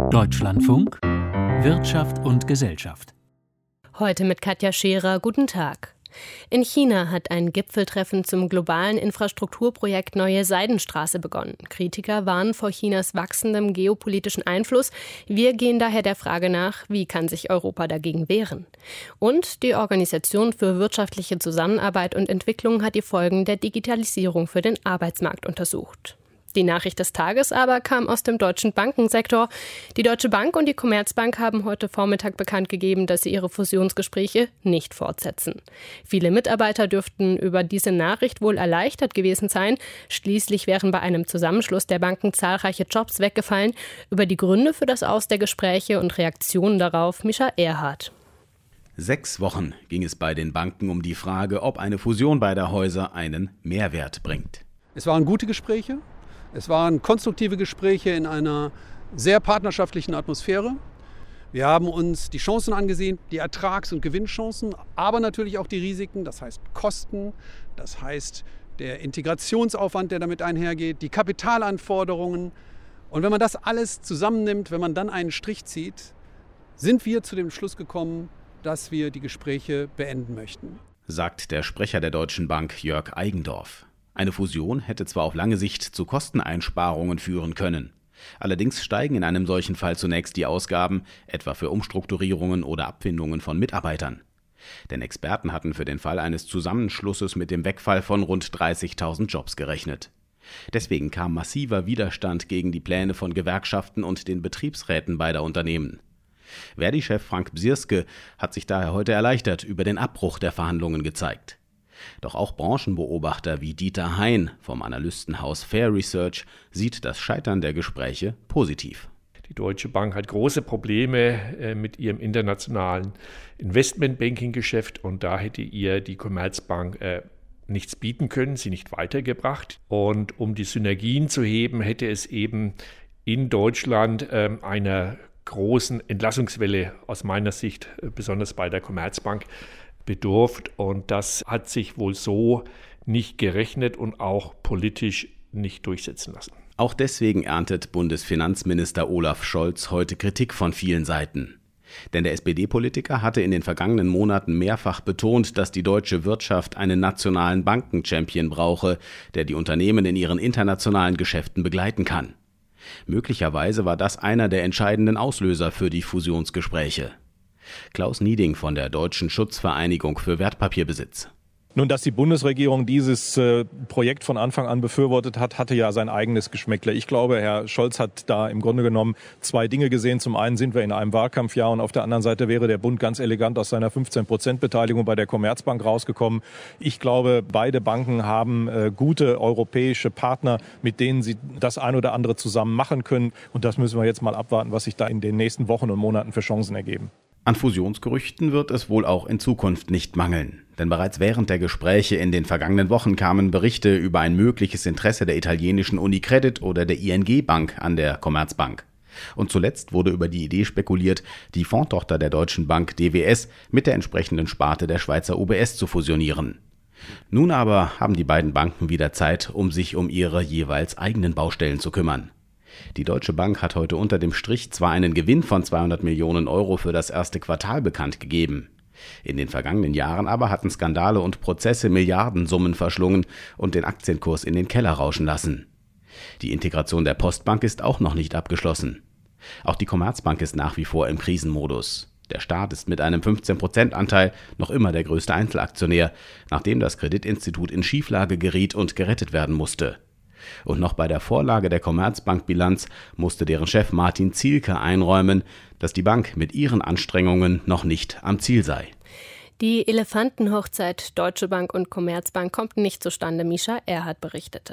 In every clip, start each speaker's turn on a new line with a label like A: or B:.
A: Deutschlandfunk Wirtschaft und Gesellschaft.
B: Heute mit Katja Scherer. Guten Tag. In China hat ein Gipfeltreffen zum globalen Infrastrukturprojekt Neue Seidenstraße begonnen. Kritiker warnen vor Chinas wachsendem geopolitischen Einfluss. Wir gehen daher der Frage nach, wie kann sich Europa dagegen wehren? Und die Organisation für wirtschaftliche Zusammenarbeit und Entwicklung hat die Folgen der Digitalisierung für den Arbeitsmarkt untersucht. Die Nachricht des Tages aber kam aus dem deutschen Bankensektor. Die Deutsche Bank und die Commerzbank haben heute Vormittag bekannt gegeben, dass sie ihre Fusionsgespräche nicht fortsetzen. Viele Mitarbeiter dürften über diese Nachricht wohl erleichtert gewesen sein. Schließlich wären bei einem Zusammenschluss der Banken zahlreiche Jobs weggefallen. Über die Gründe für das Aus der Gespräche und Reaktionen darauf Mischa Erhardt.
C: 6 Wochen ging es bei den Banken um die Frage, ob eine Fusion beider Häuser einen Mehrwert bringt.
D: Es waren gute Gespräche. Es waren konstruktive Gespräche in einer sehr partnerschaftlichen Atmosphäre. Wir haben uns die Chancen angesehen, die Ertrags- und Gewinnchancen, aber natürlich auch die Risiken, das heißt Kosten, das heißt der Integrationsaufwand, der damit einhergeht, die Kapitalanforderungen. Und wenn man das alles zusammennimmt, wenn man dann einen Strich zieht, sind wir zu dem Schluss gekommen, dass wir die Gespräche beenden möchten.
C: Sagt der Sprecher der Deutschen Bank Jörg Eigendorf. Eine Fusion hätte zwar auf lange Sicht zu Kosteneinsparungen führen können. Allerdings steigen in einem solchen Fall zunächst die Ausgaben, etwa für Umstrukturierungen oder Abfindungen von Mitarbeitern. Denn Experten hatten für den Fall eines Zusammenschlusses mit dem Wegfall von rund 30.000 Jobs gerechnet. Deswegen kam massiver Widerstand gegen die Pläne von Gewerkschaften und den Betriebsräten beider Unternehmen. Verdi-Chef Frank Bsirske hat sich daher heute erleichtert über den Abbruch der Verhandlungen gezeigt. Doch auch Branchenbeobachter wie Dieter Hein vom Analystenhaus Fair Research sieht das Scheitern der Gespräche positiv.
E: Die Deutsche Bank hat große Probleme mit ihrem internationalen Investmentbanking-Geschäft und da hätte ihr die Commerzbank nichts bieten können, sie nicht weitergebracht. Und um die Synergien zu heben, hätte es eben in Deutschland einer großen Entlassungswelle aus meiner Sicht, besonders bei der Commerzbank, bedurft und das hat sich wohl so nicht gerechnet und auch politisch nicht durchsetzen lassen.
C: Auch deswegen erntet Bundesfinanzminister Olaf Scholz heute Kritik von vielen Seiten. Denn der SPD-Politiker hatte in den vergangenen Monaten mehrfach betont, dass die deutsche Wirtschaft einen nationalen Banken-Champion brauche, der die Unternehmen in ihren internationalen Geschäften begleiten kann. Möglicherweise war das einer der entscheidenden Auslöser für die Fusionsgespräche. Klaus Nieding von der Deutschen Schutzvereinigung für Wertpapierbesitz.
F: Nun, dass die Bundesregierung dieses Projekt von Anfang an befürwortet hat, hatte ja sein eigenes Geschmäckle. Ich glaube, Herr Scholz hat da im Grunde genommen 2 Dinge gesehen. Zum einen sind wir in einem Wahlkampfjahr und auf der anderen Seite wäre der Bund ganz elegant aus seiner 15% Beteiligung bei der Commerzbank rausgekommen. Ich glaube, beide Banken haben gute europäische Partner, mit denen sie das ein oder andere zusammen machen können. Und das müssen wir jetzt mal abwarten, was sich da in den nächsten Wochen und Monaten für Chancen ergeben.
C: An Fusionsgerüchten wird es wohl auch in Zukunft nicht mangeln. Denn bereits während der Gespräche in den vergangenen Wochen kamen Berichte über ein mögliches Interesse der italienischen Unicredit oder der ING Bank an der Commerzbank. Und zuletzt wurde über die Idee spekuliert, die Fondtochter der Deutschen Bank DWS mit der entsprechenden Sparte der Schweizer UBS zu fusionieren. Nun aber haben die beiden Banken wieder Zeit, um sich um ihre jeweils eigenen Baustellen zu kümmern. Die Deutsche Bank hat heute unter dem Strich zwar einen Gewinn von 200 Millionen Euro für das erste Quartal bekannt gegeben. In den vergangenen Jahren aber hatten Skandale und Prozesse Milliardensummen verschlungen und den Aktienkurs in den Keller rauschen lassen. Die Integration der Postbank ist auch noch nicht abgeschlossen. Auch die Commerzbank ist nach wie vor im Krisenmodus. Der Staat ist mit einem 15%-Anteil noch immer der größte Einzelaktionär, nachdem das Kreditinstitut in Schieflage geriet und gerettet werden musste. Und noch bei der Vorlage der Commerzbank-Bilanz musste deren Chef Martin Zielke einräumen, dass die Bank mit ihren Anstrengungen noch nicht am Ziel sei.
B: Die Elefantenhochzeit Deutsche Bank und Commerzbank kommt nicht zustande, Mischa Erhardt berichtete.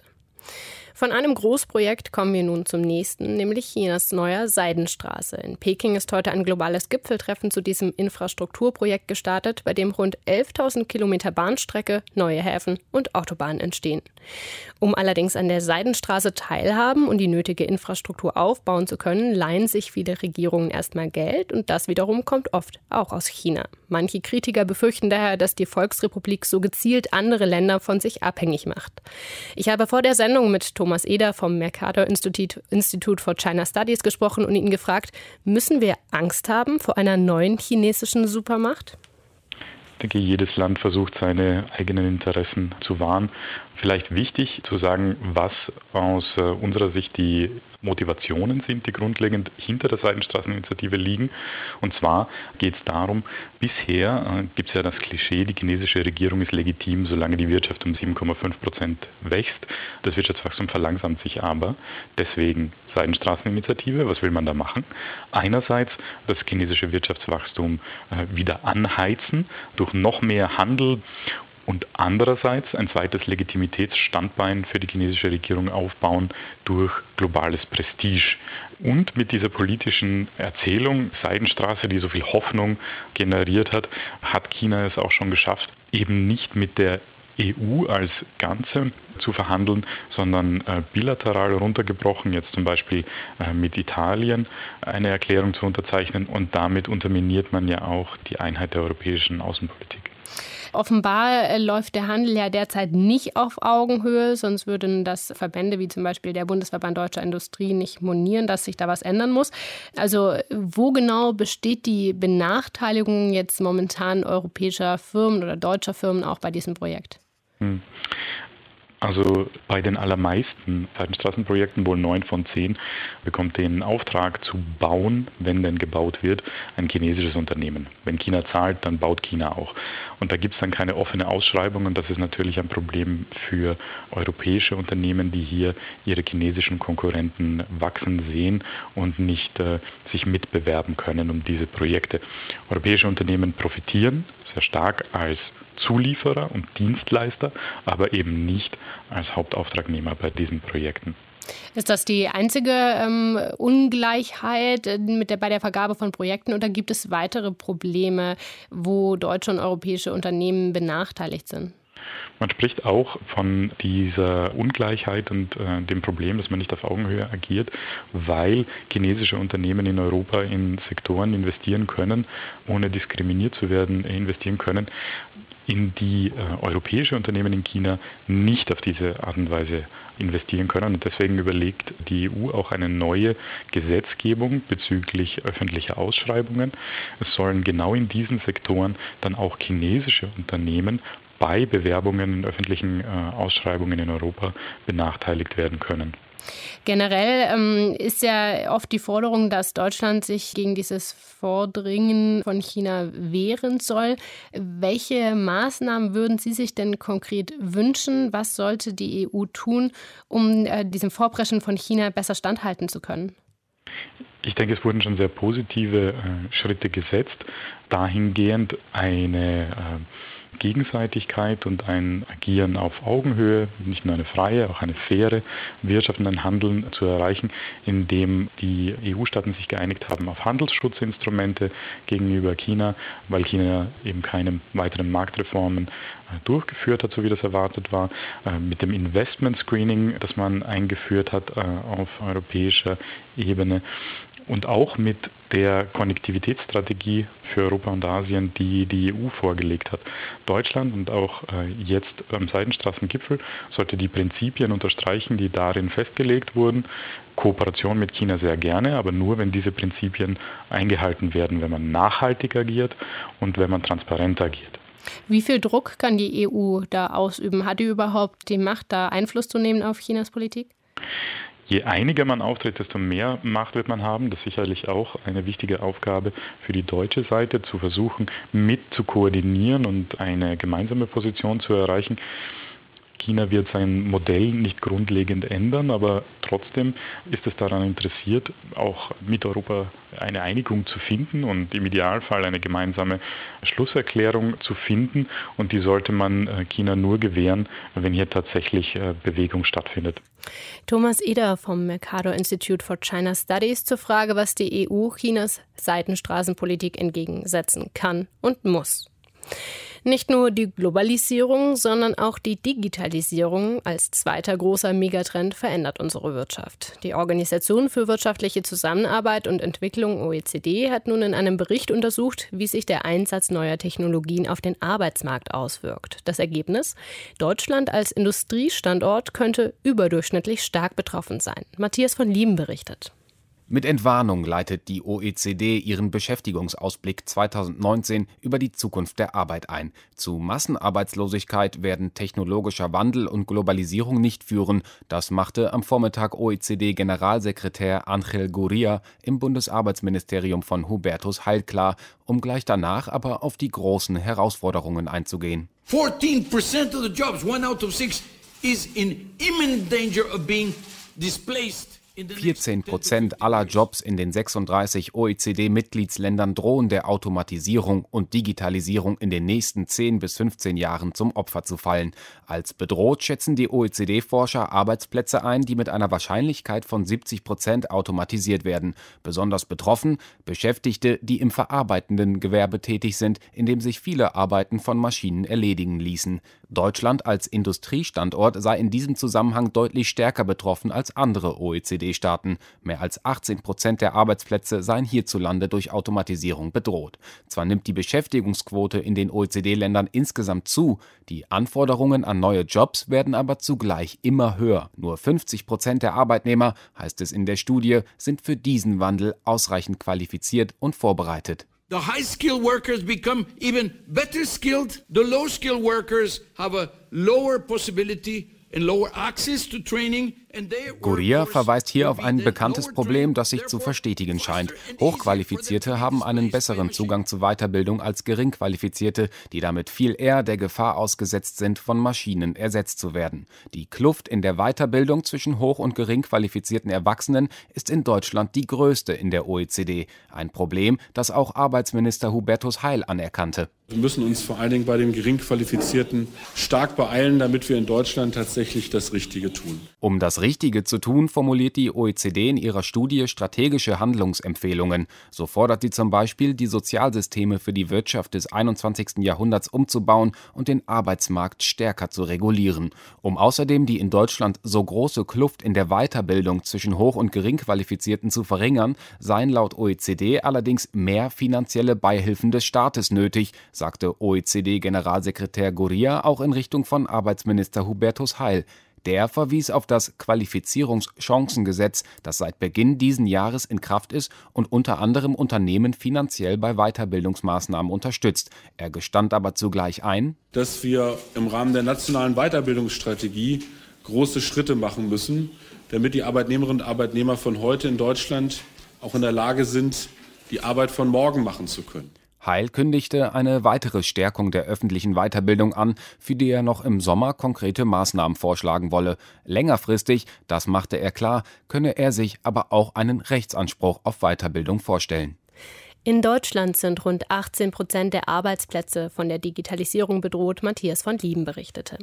B: Von einem Großprojekt kommen wir nun zum nächsten, nämlich Chinas neuer Seidenstraße. In Peking ist heute ein globales Gipfeltreffen zu diesem Infrastrukturprojekt gestartet, bei dem rund 11.000 Kilometer Bahnstrecke, neue Häfen und Autobahnen entstehen. Um allerdings an der Seidenstraße teilhaben und die nötige Infrastruktur aufbauen zu können, leihen sich viele Regierungen erstmal Geld und das wiederum kommt oft auch aus China. Manche Kritiker befürchten daher, dass die Volksrepublik so gezielt andere Länder von sich abhängig macht. Ich habe vor der Sendung mit Thomas Eder vom Mercator Institute for China Studies gesprochen und ihn gefragt, müssen wir Angst haben vor einer neuen chinesischen Supermacht?
G: Ich denke, jedes Land versucht, seine eigenen Interessen zu wahren. Vielleicht wichtig zu sagen, was aus unserer Sicht die Motivationen sind, die grundlegend hinter der Seidenstraßeninitiative liegen. Und zwar geht es darum, bisher gibt es ja das Klischee, die chinesische Regierung ist legitim, solange die Wirtschaft um 7,5% wächst. Das Wirtschaftswachstum verlangsamt sich aber. Deswegen Seidenstraßeninitiative, was will man da machen? Einerseits das chinesische Wirtschaftswachstum wieder anheizen durch noch mehr Handel. Und andererseits ein zweites Legitimitätsstandbein für die chinesische Regierung aufbauen durch globales Prestige. Und mit dieser politischen Erzählung, Seidenstraße, die so viel Hoffnung generiert hat, hat China es auch schon geschafft, eben nicht mit der EU als Ganze zu verhandeln, sondern bilateral runtergebrochen, jetzt zum Beispiel mit Italien eine Erklärung zu unterzeichnen. Und damit unterminiert man ja auch die Einheit der europäischen Außenpolitik.
B: Offenbar läuft der Handel ja derzeit nicht auf Augenhöhe, sonst würden das Verbände wie zum Beispiel der Bundesverband Deutscher Industrie nicht monieren, dass sich da was ändern muss. Also wo genau besteht die Benachteiligung jetzt momentan europäischer Firmen oder deutscher Firmen auch bei diesem Projekt?
G: Also bei den allermeisten Seidenstraßenprojekten, wohl 9 von 10, bekommt den Auftrag zu bauen, wenn denn gebaut wird, ein chinesisches Unternehmen. Wenn China zahlt, dann baut China auch. Und da gibt es dann keine offene Ausschreibung und das ist natürlich ein Problem für europäische Unternehmen, die hier ihre chinesischen Konkurrenten wachsen sehen und nicht sich mitbewerben können um diese Projekte. Europäische Unternehmen profitieren sehr stark als Zulieferer und Dienstleister, aber eben nicht als Hauptauftragnehmer bei diesen Projekten.
B: Ist das die einzige Ungleichheit bei der Vergabe von Projekten oder gibt es weitere Probleme, wo deutsche und europäische Unternehmen benachteiligt sind?
G: Man spricht auch von dieser Ungleichheit und dem Problem, dass man nicht auf Augenhöhe agiert, weil chinesische Unternehmen in Europa in Sektoren investieren können, ohne diskriminiert zu werden, investieren können, in die europäische Unternehmen in China nicht auf diese Art und Weise investieren können. Und deswegen überlegt die EU auch eine neue Gesetzgebung bezüglich öffentlicher Ausschreibungen. Es sollen genau in diesen Sektoren dann auch chinesische Unternehmen bei Bewerbungen in öffentlichen Ausschreibungen in Europa benachteiligt werden können.
B: Generell ist ja oft die Forderung, dass Deutschland sich gegen dieses Vordringen von China wehren soll. Welche Maßnahmen würden Sie sich denn konkret wünschen? Was sollte die EU tun, um diesem Vorpreschen von China besser standhalten zu können?
G: Ich denke, es wurden schon sehr positive Schritte gesetzt, dahingehend eine Gegenseitigkeit und ein Agieren auf Augenhöhe, nicht nur eine freie, auch eine faire Wirtschaft und ein Handeln zu erreichen, indem die EU-Staaten sich geeinigt haben auf Handelsschutzinstrumente gegenüber China, weil China eben keine weiteren Marktreformen durchgeführt hat, so wie das erwartet war, mit dem Investment Screening, das man eingeführt hat auf europäischer Ebene. Und auch mit der Konnektivitätsstrategie für Europa und Asien, die die EU vorgelegt hat. Deutschland und auch jetzt am Seidenstraßengipfel sollte die Prinzipien unterstreichen, die darin festgelegt wurden. Kooperation mit China sehr gerne, aber nur, wenn diese Prinzipien eingehalten werden, wenn man nachhaltig agiert und wenn man transparent agiert.
B: Wie viel Druck kann die EU da ausüben? Hat die überhaupt die Macht, da Einfluss zu nehmen auf Chinas Politik?
G: Je einiger man auftritt, desto mehr Macht wird man haben. Das ist sicherlich auch eine wichtige Aufgabe für die deutsche Seite, zu versuchen, mit zu koordinieren und eine gemeinsame Position zu erreichen. China wird sein Modell nicht grundlegend ändern, aber trotzdem ist es daran interessiert, auch mit Europa eine Einigung zu finden und im Idealfall eine gemeinsame Schlusserklärung zu finden. Und die sollte man China nur gewähren, wenn hier tatsächlich Bewegung stattfindet.
B: Thomas Eder vom Mercator Institute for China Studies zur Frage, was die EU Chinas Seidenstraßenpolitik entgegensetzen kann und muss. Nicht nur die Globalisierung, sondern auch die Digitalisierung als zweiter großer Megatrend verändert unsere Wirtschaft. Die Organisation für wirtschaftliche Zusammenarbeit und Entwicklung OECD hat nun in einem Bericht untersucht, wie sich der Einsatz neuer Technologien auf den Arbeitsmarkt auswirkt. Das Ergebnis? Deutschland als Industriestandort könnte überdurchschnittlich stark betroffen sein. Matthias von Lieben berichtet.
H: Mit Entwarnung leitet die OECD ihren Beschäftigungsausblick 2019 über die Zukunft der Arbeit ein. Zu Massenarbeitslosigkeit werden technologischer Wandel und Globalisierung nicht führen. Das machte am Vormittag OECD-Generalsekretär Ángel Gurría im Bundesarbeitsministerium von Hubertus Heil klar, um gleich danach aber auf die großen Herausforderungen einzugehen.
I: 14% of the jobs, 1 out of 6, is in imminent danger of being displaced.
H: 14% aller Jobs in den 36 OECD-Mitgliedsländern drohen der Automatisierung und Digitalisierung in den nächsten 10 bis 15 Jahren zum Opfer zu fallen. Als bedroht schätzen die OECD-Forscher Arbeitsplätze ein, die mit einer Wahrscheinlichkeit von 70% automatisiert werden. Besonders betroffen Beschäftigte, die im verarbeitenden Gewerbe tätig sind, in dem sich viele Arbeiten von Maschinen erledigen ließen. Deutschland als Industriestandort sei in diesem Zusammenhang deutlich stärker betroffen als andere OECD-Staaten. Mehr als 18% der Arbeitsplätze seien hierzulande durch Automatisierung bedroht. Zwar nimmt die Beschäftigungsquote in den OECD-Ländern insgesamt zu, die Anforderungen an neue Jobs werden aber zugleich immer höher. Nur 50% der Arbeitnehmer, heißt es in der Studie, sind für diesen Wandel ausreichend qualifiziert und vorbereitet.
I: The high-skilled workers become even better skilled. The low-skilled workers have a lower possibility and lower access to training.
H: Gurría verweist hier auf ein bekanntes Problem, das sich zu verstetigen scheint. Hochqualifizierte haben einen besseren Zugang zu Weiterbildung als Geringqualifizierte, die damit viel eher der Gefahr ausgesetzt sind, von Maschinen ersetzt zu werden. Die Kluft in der Weiterbildung zwischen hoch- und geringqualifizierten Erwachsenen ist in Deutschland die größte in der OECD. Ein Problem, das auch Arbeitsminister Hubertus Heil anerkannte.
J: Wir müssen uns vor allen Dingen bei den Geringqualifizierten stark beeilen, damit wir in Deutschland tatsächlich das Richtige tun.
H: Um das Richtige zu tun, formuliert die OECD in ihrer Studie strategische Handlungsempfehlungen. So fordert sie zum Beispiel, die Sozialsysteme für die Wirtschaft des 21. Jahrhunderts umzubauen und den Arbeitsmarkt stärker zu regulieren. Um außerdem die in Deutschland so große Kluft in der Weiterbildung zwischen Hoch- und Geringqualifizierten zu verringern, seien laut OECD allerdings mehr finanzielle Beihilfen des Staates nötig, sagte OECD-Generalsekretär Gurría auch in Richtung von Arbeitsminister Hubertus Heil. Der verwies auf das Qualifizierungschancengesetz, das seit Beginn diesen Jahres in Kraft ist und unter anderem Unternehmen finanziell bei Weiterbildungsmaßnahmen unterstützt. Er gestand aber zugleich ein,
J: dass wir im Rahmen der nationalen Weiterbildungsstrategie große Schritte machen müssen, damit die Arbeitnehmerinnen und Arbeitnehmer von heute in Deutschland auch in der Lage sind, die Arbeit von morgen machen zu können.
H: Heil kündigte eine weitere Stärkung der öffentlichen Weiterbildung an, für die er noch im Sommer konkrete Maßnahmen vorschlagen wolle. Längerfristig, das machte er klar, könne er sich aber auch einen Rechtsanspruch auf Weiterbildung vorstellen.
B: In Deutschland sind rund 18% der Arbeitsplätze von der Digitalisierung bedroht, Matthias von Lieben berichtete.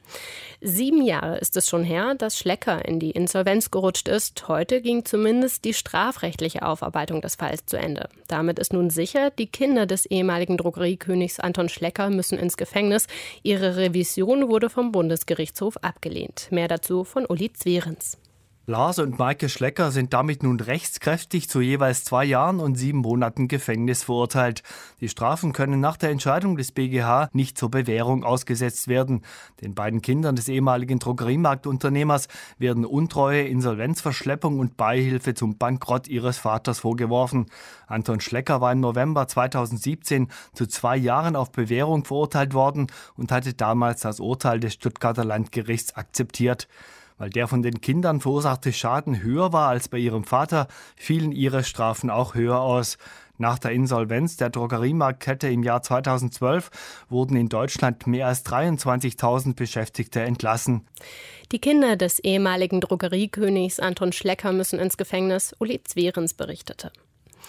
B: 7 Jahre ist es schon her, dass Schlecker in die Insolvenz gerutscht ist. Heute ging zumindest die strafrechtliche Aufarbeitung des Falls zu Ende. Damit ist nun sicher, die Kinder des ehemaligen Drogeriekönigs Anton Schlecker müssen ins Gefängnis. Ihre Revision wurde vom Bundesgerichtshof abgelehnt. Mehr dazu von Uli Zwerens.
K: Lars und Maike Schlecker sind damit nun rechtskräftig zu jeweils 2 Jahren und 7 Monaten Gefängnis verurteilt. Die Strafen können nach der Entscheidung des BGH nicht zur Bewährung ausgesetzt werden. Den beiden Kindern des ehemaligen Drogeriemarktunternehmers werden Untreue, Insolvenzverschleppung und Beihilfe zum Bankrott ihres Vaters vorgeworfen. Anton Schlecker war im November 2017 zu 2 Jahren auf Bewährung verurteilt worden und hatte damals das Urteil des Stuttgarter Landgerichts akzeptiert. Weil der von den Kindern verursachte Schaden höher war als bei ihrem Vater, fielen ihre Strafen auch höher aus. Nach der Insolvenz der Drogeriemarktkette im Jahr 2012 wurden in Deutschland mehr als 23.000 Beschäftigte entlassen.
B: Die Kinder des ehemaligen Drogeriekönigs Anton Schlecker müssen ins Gefängnis, Uli Zwerens berichtete.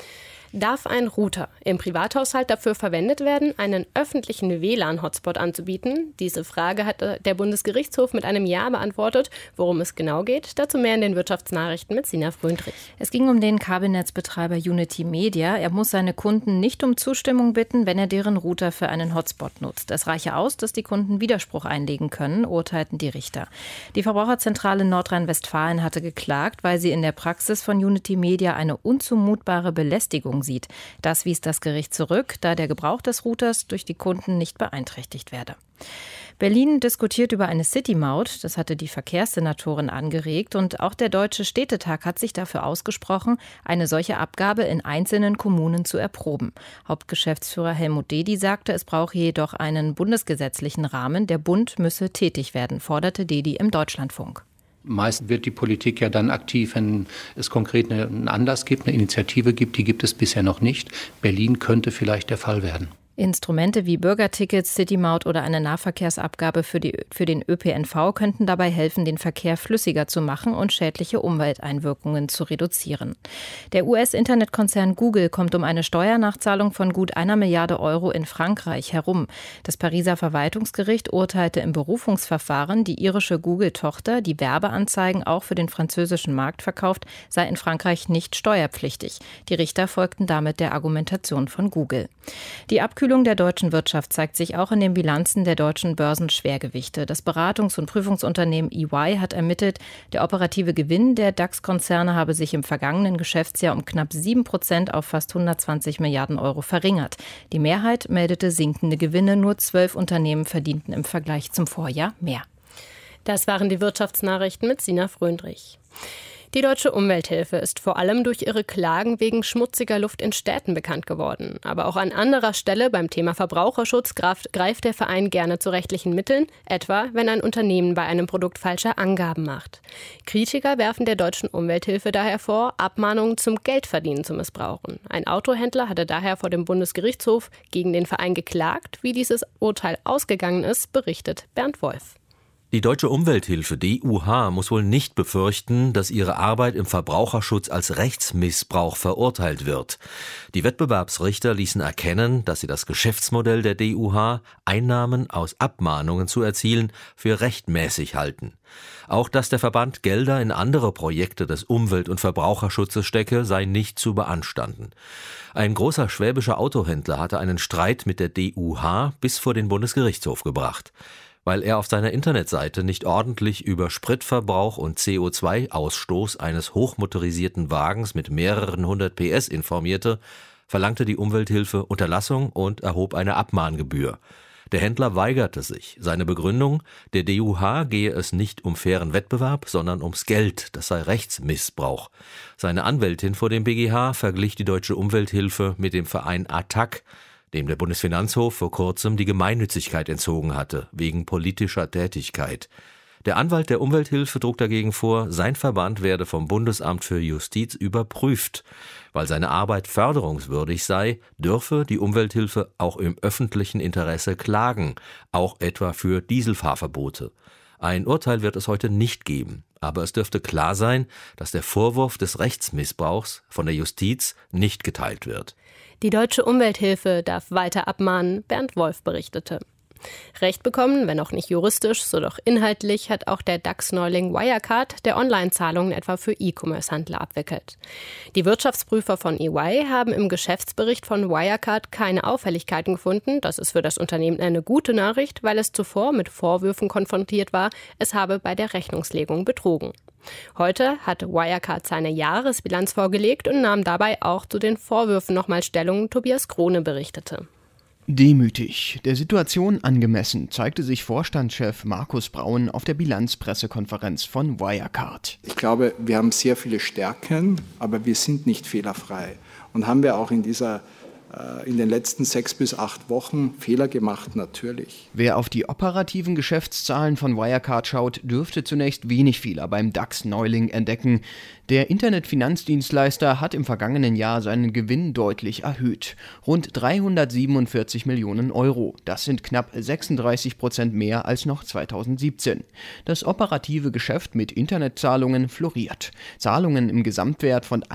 B: Darf ein Router im Privathaushalt dafür verwendet werden, einen öffentlichen WLAN-Hotspot anzubieten? Diese Frage hat der Bundesgerichtshof mit einem Ja beantwortet. Worum es genau geht, dazu mehr in den Wirtschaftsnachrichten mit Sina Fröndrich.
L: Es ging um den Kabelnetzbetreiber Unity Media. Er muss seine Kunden nicht um Zustimmung bitten, wenn er deren Router für einen Hotspot nutzt. Es reiche aus, dass die Kunden Widerspruch einlegen können, urteilten die Richter. Die Verbraucherzentrale Nordrhein-Westfalen hatte geklagt, weil sie in der Praxis von Unity Media eine unzumutbare Belästigung sieht. Das wies das Gericht zurück, da der Gebrauch des Routers durch die Kunden nicht beeinträchtigt werde. Berlin diskutiert über eine City-Maut, das hatte die Verkehrssenatorin angeregt, und auch der Deutsche Städtetag hat sich dafür ausgesprochen, eine solche Abgabe in einzelnen Kommunen zu erproben. Hauptgeschäftsführer Helmut Dedi sagte, es brauche jedoch einen bundesgesetzlichen Rahmen, der Bund müsse tätig werden, forderte Dedi im Deutschlandfunk.
M: Meist wird die Politik ja dann aktiv, wenn es konkret einen Anlass gibt, eine Initiative gibt, die gibt es bisher noch nicht. Berlin könnte vielleicht der Fall werden.
L: Instrumente wie Bürgertickets, City-Maut oder eine Nahverkehrsabgabe für den ÖPNV könnten dabei helfen, den Verkehr flüssiger zu machen und schädliche Umwelteinwirkungen zu reduzieren. Der US-Internetkonzern Google kommt um eine Steuernachzahlung von gut 1 Milliarde Euro in Frankreich herum. Das Pariser Verwaltungsgericht urteilte im Berufungsverfahren, die irische Google-Tochter, die Werbeanzeigen auch für den französischen Markt verkauft, sei in Frankreich nicht steuerpflichtig. Die Richter folgten damit der Argumentation von Google. Die Abkühlung der deutschen Wirtschaft zeigt sich auch in den Bilanzen der deutschen Börsenschwergewichte. Das Beratungs- und Prüfungsunternehmen EY hat ermittelt, der operative Gewinn der DAX-Konzerne habe sich im vergangenen Geschäftsjahr um knapp 7% auf fast 120 Milliarden Euro verringert. Die Mehrheit meldete sinkende Gewinne, nur 12 Unternehmen verdienten im Vergleich zum Vorjahr mehr.
B: Das waren die Wirtschaftsnachrichten mit Sina Fröndrich. Die Deutsche Umwelthilfe ist vor allem durch ihre Klagen wegen schmutziger Luft in Städten bekannt geworden. Aber auch an anderer Stelle beim Thema Verbraucherschutz greift der Verein gerne zu rechtlichen Mitteln, etwa wenn ein Unternehmen bei einem Produkt falsche Angaben macht. Kritiker werfen der Deutschen Umwelthilfe daher vor, Abmahnungen zum Geldverdienen zu missbrauchen. Ein Autohändler hatte daher vor dem Bundesgerichtshof gegen den Verein geklagt. Wie dieses Urteil ausgegangen ist, berichtet Bernd Wolf.
N: Die Deutsche Umwelthilfe DUH muss wohl nicht befürchten, dass ihre Arbeit im Verbraucherschutz als Rechtsmissbrauch verurteilt wird. Die Wettbewerbsrichter ließen erkennen, dass sie das Geschäftsmodell der DUH, Einnahmen aus Abmahnungen zu erzielen, für rechtmäßig halten. Auch dass der Verband Gelder in andere Projekte des Umwelt- und Verbraucherschutzes stecke, sei nicht zu beanstanden. Ein großer schwäbischer Autohändler hatte einen Streit mit der DUH bis vor den Bundesgerichtshof gebracht. Weil er auf seiner Internetseite nicht ordentlich über Spritverbrauch und CO2-Ausstoß eines hochmotorisierten Wagens mit mehreren 100 PS informierte, verlangte die Umwelthilfe Unterlassung und erhob eine Abmahngebühr. Der Händler weigerte sich. Seine Begründung: der DUH gehe es nicht um fairen Wettbewerb, sondern ums Geld, das sei Rechtsmissbrauch. Seine Anwältin vor dem BGH verglich die Deutsche Umwelthilfe mit dem Verein ATTAC, dem der Bundesfinanzhof vor kurzem die Gemeinnützigkeit entzogen hatte, wegen politischer Tätigkeit. Der Anwalt der Umwelthilfe trug dagegen vor, sein Verband werde vom Bundesamt für Justiz überprüft. Weil seine Arbeit förderungswürdig sei, dürfe die Umwelthilfe auch im öffentlichen Interesse klagen, auch etwa für Dieselfahrverbote. Ein Urteil wird es heute nicht geben, aber es dürfte klar sein, dass der Vorwurf des Rechtsmissbrauchs von der Justiz nicht geteilt wird.
B: Die Deutsche Umwelthilfe darf weiter abmahnen, Bernd Wolf berichtete. Recht bekommen, wenn auch nicht juristisch, so doch inhaltlich, hat auch der DAX-Neuling Wirecard, der Online-Zahlungen etwa für E-Commerce-Handler abwickelt. Die Wirtschaftsprüfer von EY haben im Geschäftsbericht von Wirecard keine Auffälligkeiten gefunden. Das ist für das Unternehmen eine gute Nachricht, weil es zuvor mit Vorwürfen konfrontiert war, es habe bei der Rechnungslegung betrogen. Heute hat Wirecard seine Jahresbilanz vorgelegt und nahm dabei auch zu den Vorwürfen nochmal Stellung, Tobias Krone berichtete.
O: Demütig, der Situation angemessen, zeigte sich Vorstandschef Markus Braun auf der Bilanzpressekonferenz von Wirecard.
P: Ich glaube, wir haben sehr viele Stärken, aber wir sind nicht fehlerfrei. Und haben wir auch in dieser in den letzten 6 bis 8 Wochen Fehler gemacht, natürlich.
O: Wer auf die operativen Geschäftszahlen von Wirecard schaut, dürfte zunächst wenig Fehler beim DAX-Neuling entdecken. Der Internetfinanzdienstleister hat im vergangenen Jahr seinen Gewinn deutlich erhöht. Rund 347 Millionen Euro. Das sind knapp 36% mehr als noch 2017. Das operative Geschäft mit Internetzahlungen floriert. Zahlungen im Gesamtwert von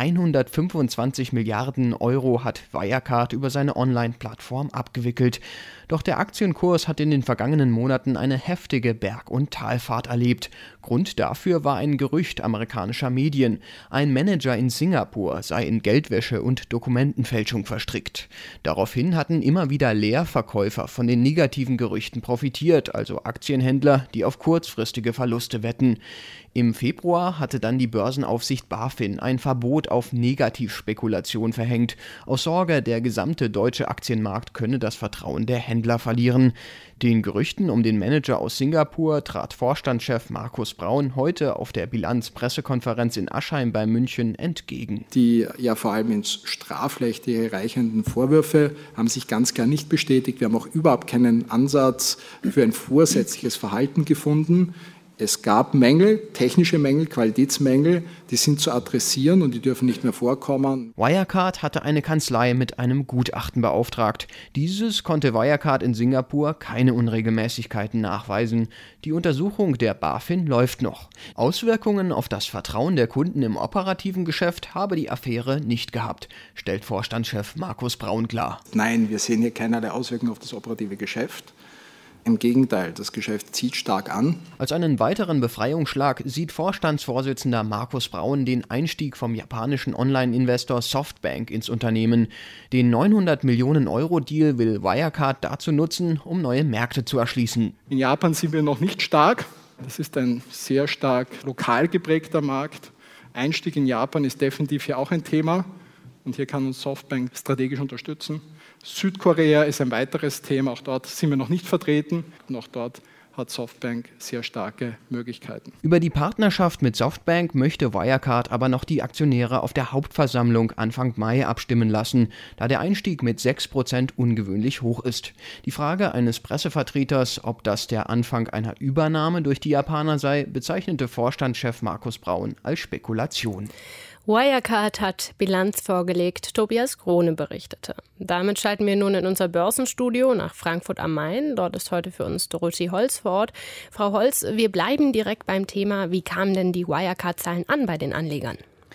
O: 125 Milliarden Euro hat Wirecard über seine Online-Plattform abgewickelt. Doch der Aktienkurs hat in den vergangenen Monaten eine heftige Berg- und Talfahrt erlebt. Grund dafür war ein Gerücht amerikanischer Medien. Ein Manager in Singapur sei in Geldwäsche und Dokumentenfälschung verstrickt. Daraufhin hatten immer wieder Leerverkäufer von den negativen Gerüchten profitiert, also Aktienhändler, die auf kurzfristige Verluste wetten. Im Februar hatte dann die Börsenaufsicht BaFin ein Verbot auf Negativspekulation verhängt. Aus Sorge, der gesamte deutsche Aktienmarkt könne das Vertrauen der Händler verlieren. Den Gerüchten um den Manager aus Singapur trat Vorstandschef Markus Braun heute auf der Bilanzpressekonferenz in Aschheim bei München entgegen.
P: Die ja vor allem ins Strafrechtliche reichenden Vorwürfe haben sich ganz klar nicht bestätigt. Wir haben auch überhaupt keinen Ansatz für ein vorsätzliches Verhalten gefunden. Es gab Mängel, technische Mängel, Qualitätsmängel, die sind zu adressieren und die dürfen nicht mehr vorkommen.
O: Wirecard hatte eine Kanzlei mit einem Gutachten beauftragt. Dieses konnte Wirecard in Singapur keine Unregelmäßigkeiten nachweisen. Die Untersuchung der BaFin läuft noch. Auswirkungen auf das Vertrauen der Kunden im operativen Geschäft habe die Affäre nicht gehabt, stellt Vorstandschef Markus Braun klar.
P: Nein, wir sehen hier keinerlei Auswirkungen auf das operative Geschäft. Im Gegenteil, das Geschäft zieht stark an.
O: Als einen weiteren Befreiungsschlag sieht Vorstandsvorsitzender Markus Braun den Einstieg vom japanischen Online-Investor Softbank ins Unternehmen. Den 900 Millionen Euro Deal will Wirecard dazu nutzen, um neue Märkte zu erschließen.
P: In Japan sind wir noch nicht stark. Das ist ein sehr stark lokal geprägter Markt. Einstieg in Japan ist definitiv hier auch ein Thema. Und hier kann uns Softbank strategisch unterstützen. Südkorea ist ein weiteres Thema, auch dort sind wir noch nicht vertreten und auch dort hat Softbank sehr starke Möglichkeiten.
O: Über die Partnerschaft mit Softbank möchte Wirecard aber noch die Aktionäre auf der Hauptversammlung Anfang Mai abstimmen lassen, da der Einstieg mit 6% ungewöhnlich hoch ist. Die Frage eines Pressevertreters, ob das der Anfang einer Übernahme durch die Japaner sei, bezeichnete Vorstandschef Markus Braun als Spekulation.
B: Wirecard hat Bilanz vorgelegt, Tobias Krone berichtete. Damit schalten wir nun in unser Börsenstudio nach Frankfurt am Main. Dort ist heute für uns Dorothee Holz vor Ort. Frau Holz, wir bleiben direkt beim Thema. Wie kamen denn die Wirecard-Zahlen an bei den Anlegern?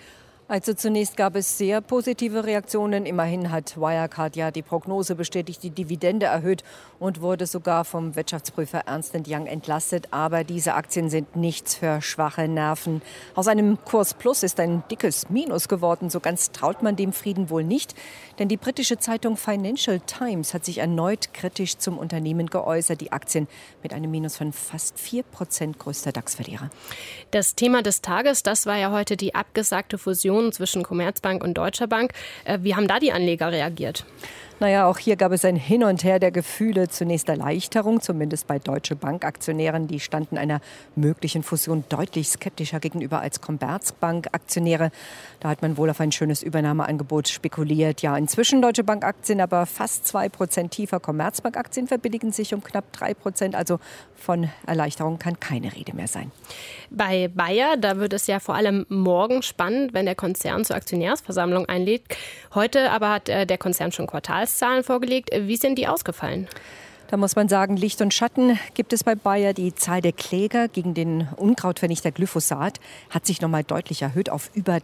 Q: Also zunächst gab es sehr positive Reaktionen. Immerhin hat Wirecard ja die Prognose bestätigt, die Dividende erhöht und wurde sogar vom Wirtschaftsprüfer Ernst & Young entlastet. Aber diese Aktien sind nichts für schwache Nerven. Aus einem Kurs Plus ist ein dickes Minus geworden. So ganz traut man dem Frieden wohl nicht. Denn die britische Zeitung Financial Times hat sich erneut kritisch zum Unternehmen geäußert. Die Aktien mit einem Minus von fast 4%, größter DAX-Verlierer.
B: Das Thema des Tages, das war ja heute die abgesagte Fusion zwischen Commerzbank und Deutscher Bank. Wie haben da die Anleger reagiert?
Q: Naja, auch hier gab es ein Hin und Her der Gefühle. Zunächst Erleichterung, zumindest bei Deutsche Bank-Aktionären. Die standen einer möglichen Fusion deutlich skeptischer gegenüber als Commerzbank-Aktionäre. Da hat man wohl auf ein schönes Übernahmeangebot spekuliert. Ja, inzwischen Deutsche Bank-Aktien aber fast 2% tiefer. Commerzbank-Aktien verbilligen sich um knapp 3%. Also von Erleichterung kann keine Rede mehr sein.
B: Bei Bayer, da wird es ja vor allem morgen spannend, wenn der Konzern zur Aktionärsversammlung einlädt. Heute aber hat der Konzern schon Quartalszahlen vorgelegt. Wie sind die ausgefallen?
Q: Da muss man sagen, Licht und Schatten gibt es bei Bayer. Die Zahl der Kläger gegen den Unkrautvernichter Glyphosat hat sich nochmal deutlich erhöht auf über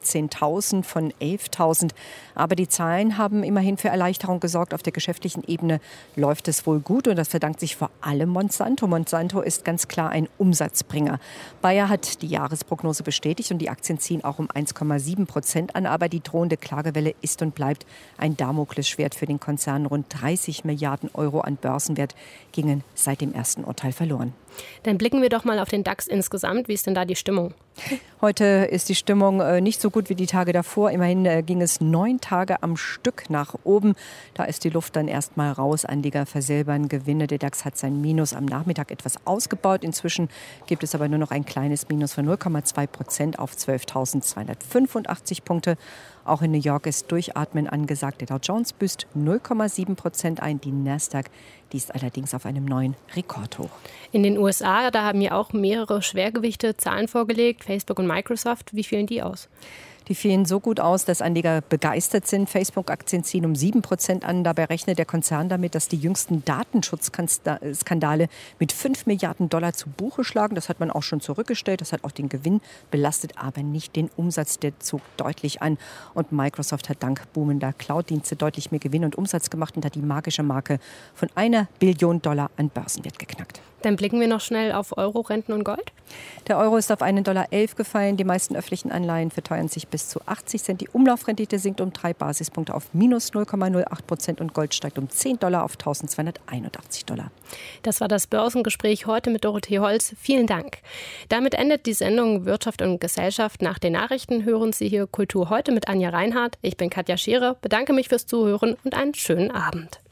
Q: 13.000 von 11.000. Aber die Zahlen haben immerhin für Erleichterung gesorgt. Auf der geschäftlichen Ebene läuft es wohl gut und das verdankt sich vor allem Monsanto. Monsanto ist ganz klar ein Umsatzbringer. Bayer hat die Jahresprognose bestätigt und die Aktien ziehen auch um 1,7% an. Aber die drohende Klagewelle ist und bleibt ein Damoklesschwert für den Konzern. Rund 30 Milliarden Euro an Börsenwert gingen seit dem ersten Urteil verloren.
B: Dann blicken wir doch mal auf den DAX insgesamt. Wie ist denn da die Stimmung?
Q: Heute ist die Stimmung nicht so gut wie die Tage davor. Immerhin ging es 9 Tage am Stück nach oben. Da ist die Luft dann erstmal raus. Anleger versilbern Gewinne. Der DAX hat sein Minus am Nachmittag etwas ausgebaut. Inzwischen gibt es aber nur noch ein kleines Minus von 0,2% auf 12.285 Punkte. Auch in New York ist Durchatmen angesagt. Der Dow Jones büßt 0,7% ein. Die Nasdaq, die ist allerdings auf einem neuen Rekordhoch.
B: In den USA, da haben ja auch mehrere Schwergewichte Zahlen vorgelegt, Facebook und Microsoft. Wie fielen die aus?
Q: Die fielen so gut aus, dass Anleger begeistert sind. Facebook-Aktien ziehen um 7% an. Dabei rechnet der Konzern damit, dass die jüngsten Datenschutzskandale mit $5 Milliarden zu Buche schlagen. Das hat man auch schon zurückgestellt. Das hat auch den Gewinn belastet, aber nicht den Umsatz. Der zog deutlich an. Und Microsoft hat dank boomender Cloud-Dienste deutlich mehr Gewinn und Umsatz gemacht und hat die magische Marke von $1 Billion an Börsenwert geknackt.
B: Dann blicken wir noch schnell auf Euro, Renten und Gold.
Q: Der Euro ist auf $1,11 gefallen. Die meisten öffentlichen Anleihen verteuern sich bis zu 80 Cent. Die Umlaufrendite sinkt um 3 Basispunkte auf minus 0,08% und Gold steigt um $10 auf $1.281.
B: Das war das Börsengespräch heute mit Dorothee Holz. Vielen Dank. Damit endet die Sendung Wirtschaft und Gesellschaft. Nach den Nachrichten hören Sie hier Kultur heute mit Anja Reinhardt. Ich bin Katja Scherer, bedanke mich fürs Zuhören und einen schönen Abend.